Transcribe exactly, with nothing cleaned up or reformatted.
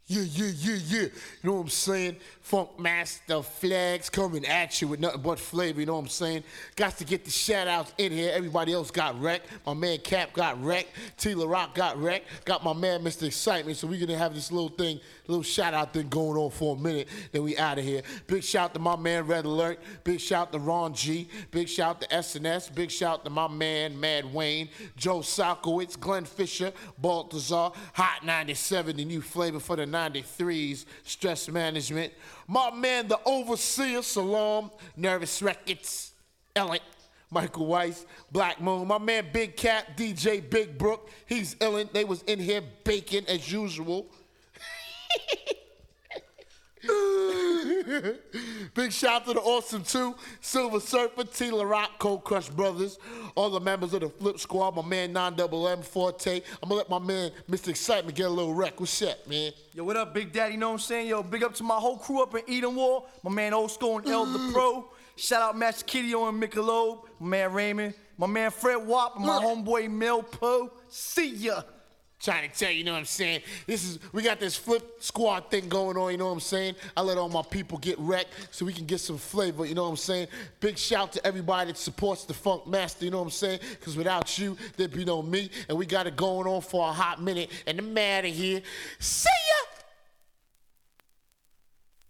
Yeah, yeah, yeah, yeah. You know what I'm saying? Funk Master Flags coming at you with nothing but flavor, you know what I'm saying? Got to get the shout outs in here. Everybody else got wrecked. My man Cap got wrecked. T La Rock got wrecked. Got my man Mister Excitement. So we're gonna have this little thing, little shout out thing going on for a minute. Then we out of here. Big shout to my man Red Alert. Big shout to Ron G. Big shout to S N S. Big shout to my man Mad Wayne. Joe Salkowitz. Glenn Fisher. Baltazar. Hot ninety-seven. The new flavor for the ninety-threes. Stress management. My man, the Overseer, Salam, Nervous Records, Ellen, Michael Weiss, Black Moon. My man, Big Cat, D J Big Brook, he's Ellen. They was in here baking as usual. Big shout to the Awesome Two, Silver Surfer, T La Rock, Cold Crush Brothers, all the members of the Flip Squad, my man nine double M, Forte. I'm gonna let my man Mister Excitement get a little wreck. What's up, man? Yo, what up, Big Daddy? You know what I'm saying? Yo, big up to my whole crew up in Eden Wall. My man Old School and El the Pro. Shout out Master Kitty and Michelob. My man Raymond. My man Fred Wap and my homeboy Mel Poe. See ya. Trying to tell you, you know what I'm saying? This is, we got this Flip Squad thing going on, you know what I'm saying? I let all my people get wrecked so we can get some flavor, you know what I'm saying? Big shout to everybody that supports the Funk Master, you know what I'm saying? Because without you, there'd be no me, and we got it going on for a hot minute, and I'm out of here. See ya!